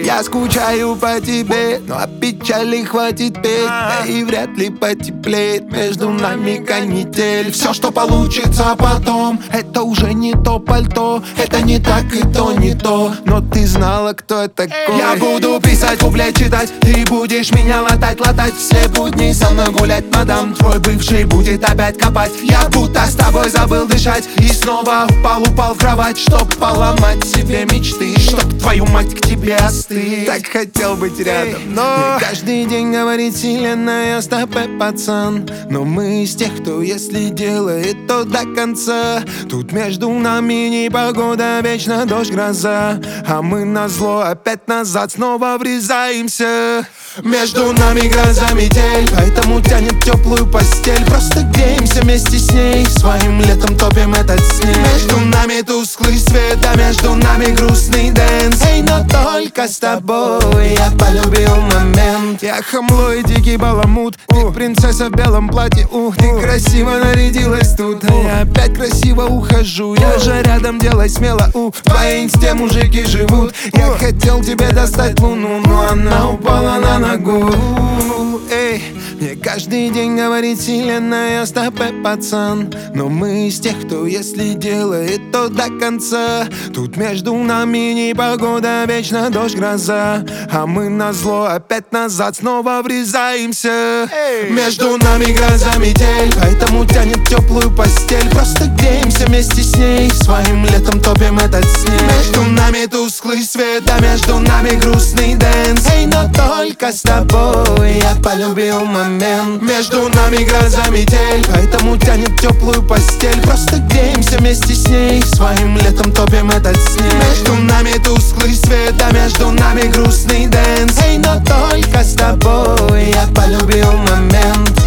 Я скучаю по тебе, но о печали хватит петь. Да и вряд ли потеплеет между нами канитель. Все, что получится потом, это уже не то пальто. Это не так и то не то, но ты знала, кто я такой. Я буду писать, куплет читать, ты будешь меня латать, все будни со мной гулять, мадам. Твой бывший будет опять копать. Я будто с тобой забыл дышать и снова упал в кровать, чтоб поломать себе мечты, чтоб твою мать к тебе остыть. Так хотел быть рядом, но мне каждый день говорит вселенная: с тобой, пацан. Но мы из тех, кто если делает, то до конца. Тут между нами непогода, вечно дождь, гроза, а мы назло опять назад снова врезаемся. Между нами гроза, метель, поэтому тянет теплую постель. Просто греемся вместе с ней, своим летом топим этот снег. Между нами тусклый свет, а между нами грустный дэнс. Эй, но только с тобой я полюбил момент. Я хамло и дикий баламут, ты принцесса в белом платье, ты красиво нарядилась тут, а я опять красиво ухожу. Я же рядом, делай смело, в твоей инсте мужики живут. Я хотел тебе достать луну, но она упала на ногу. Эй, мне каждый день говорит вселенная: с тобой, пацан. Но мы из тех, кто если делает, то до конца. Тут между нами непогода, вечно дождь, гроза, а мы назло опять назад снова врезаемся. Между нами гроза, метель, поэтому тянет теплую постель. Просто греемся вместе с ней, своим летом топим этот снег. Между нами тусклый свет, а между нами грустный дэнс. Эй, но только с тобой я полюбил момент. Между нами гроза, метель, поэтому тянет теплую постель. Просто греемся вместе с ней, своим летом топим этот снег. Между нами тусклый свет, а между нами грустный дэнс. Эй, но только с тобой я полюбил момент.